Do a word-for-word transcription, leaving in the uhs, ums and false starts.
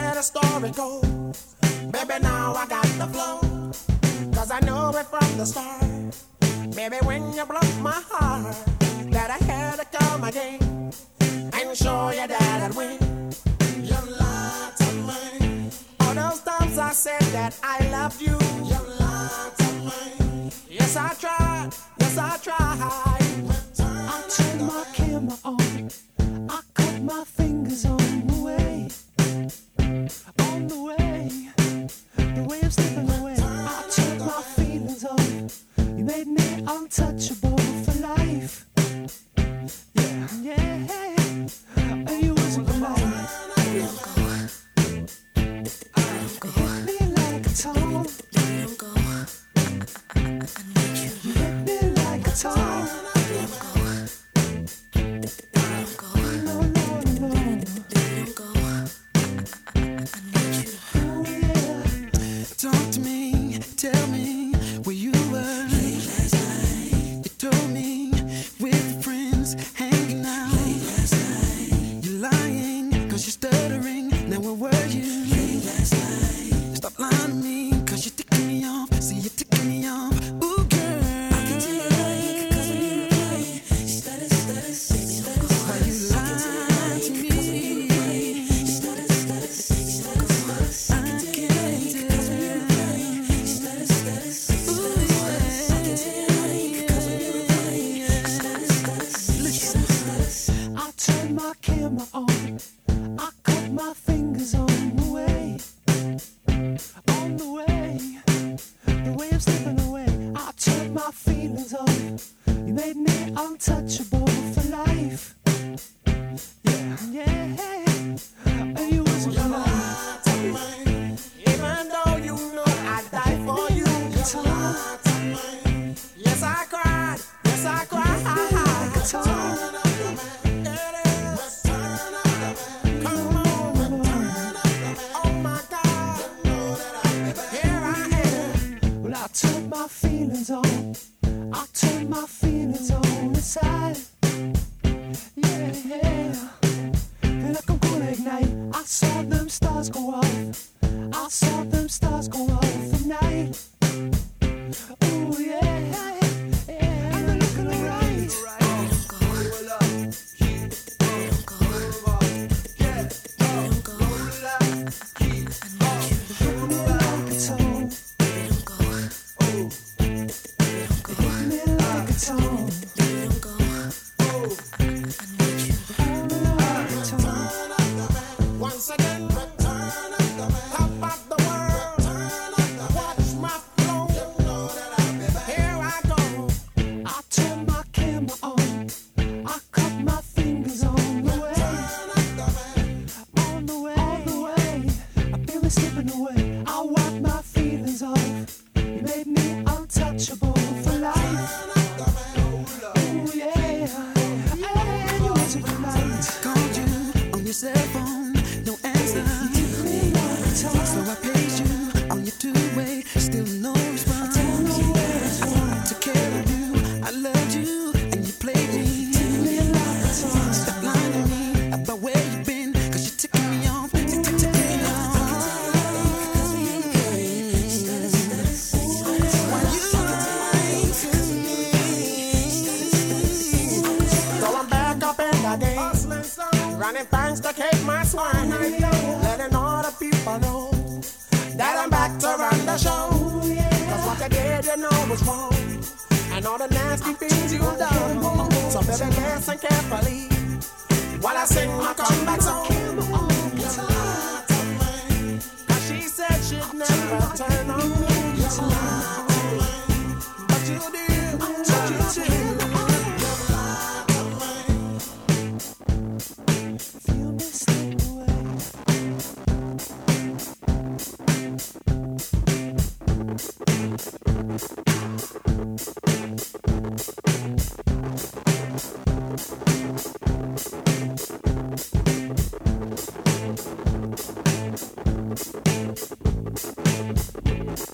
where the story goes. Baby, now I got the flow, cause I know it from the start. Baby, when you broke my heart, that I had to come again and show you that I'd win. You lied to me. All those times I said that I loved you. You lied to me. Yes, I tried. Yes, I tried. I turned my camera on. I cut my fingers on the way. On the way. The way I'm slipping away. I turned my feelings on. You made me untouchable for life. Yeah, yeah. And you wasn't alone. Hit me like a tone. Hit me like a tone. No, no, no. Oh, yeah. Talk to me, tell me where you were. You told me with friends hanging out. You're lying cause you're stuttering. Now where were you? Stop lying to me cause you're ticking me off. See you're ticking me off. Ooh girl, I can tell you like cause when you play you stutter, stutter, stutter. Why you lying to me? You stutter, stutter, stutter. I can tell you like cause when you play you stutter, stutter, stutter. I can tell you like cause when you play you stutter, stutter, stutter. I turned my camera on. I cut my fingers on the way. On the way. The way I'm slipping away. I turned my feelings on. You made me untouchable for life. Yeah, yeah. And you wasn't alone. Even though you know I died for you. You lied to me. Yes, I cried. Yes, I cried. Like a tone. I turned my feelings on. I turned my feelings on the side. Yeah, yeah. Feel like I'm gonna ignite. I saw them stars go off. I saw them stars go off at night. Ooh, yeah, yeah. And they're looking alright. Once again, return of the man. Top of the world. Watch my flow. Here I go. I turned my camera on. I cut my fingers on the way. On the way. On the way. I feel it slipping away. I wipe my feelings off. You made me untouchable for life. Ooh, yeah. And you wasn't right. Called you on your cell phone. No answer. You me like a tone. So I paged you on your two-way. Still no response. Took care of you. I loved you. And you played me. Stop lying to me about where you've been. Cause you're ticking me off. Ticking me off. Why you lying to me? So I'm back up in the game. Running things to keep my swine. Letting all the people know that I'm back to run the show. Cause what you did, you know was wrong. And all the nasty things you've done. So baby, listen carefully while I sing my comeback song. Cause she said she'd never turn on me. But you did, but you did. Feel me slip away. Thank you.